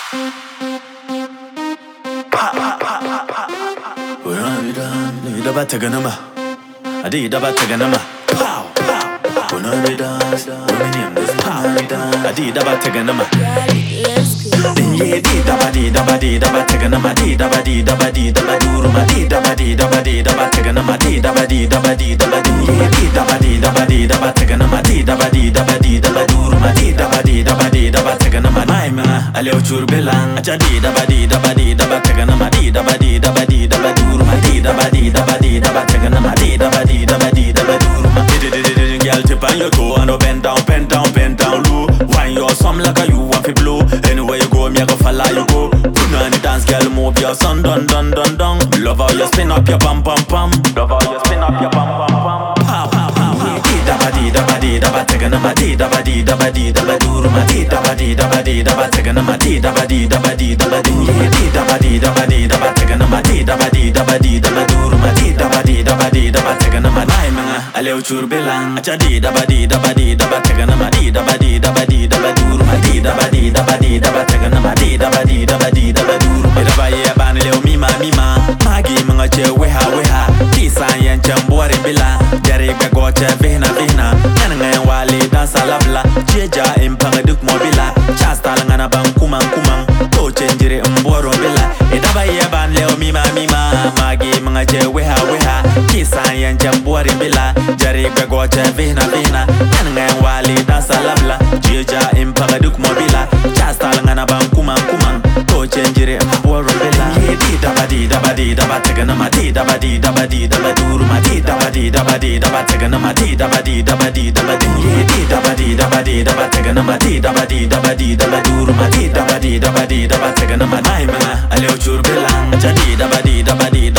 Taganama, I did about Taganama. Pow, pow, when I dance, I did about Taganama. Yeah, did about Taganama, did about Duruma, did about Taganama, did about yeah, did about Taganama, did about Duruma, did about Taganama, my man, I left your belang, I did about Taganama, did about Duruma, did about Taganama, did about Duruma, girl, tip on your toe and bend down low. Wine your some like a you want to blow. Anywhere you go, me I go follow you go. Put on the dance, girl, move your son, dun. Love how you spin up your pam. Love how you spin up your pam. Pow, pow, pow. Daba, Taganama, daba, Duruma, daba, Taganama, daba, daba, Taganama, daba, Duruma, daba, Taganama, I left your belang, daba, Taganama, daba, Duruma, daba, Taganama, daba, Duruma, daba, yeah, banile, mima, magi, mangache, weha, kisa, yan, chambuari, bila, jarega, gocha, vihna, nanangayan wali, dansa, labla, jeja, impagaduk, mobila, chasta, langana, bang, kumang, to, chenjire, mboro, bila, daba, yeah, banile, mima, magi, mangache, weha, kisa, yan, chambuari, bila, jarega, gocha, vihna, nanangayan wali, dansa, labla, jeja, impagaduk, mobila, chasta, langana, bang, kumang, to, chenjire, mboro, bila, daba, Taganama, daba, Duruma, daba, Taganama, daba, daba, Taganama, daba, Duruma, daba, Taganama, my man, I left your belang, daba,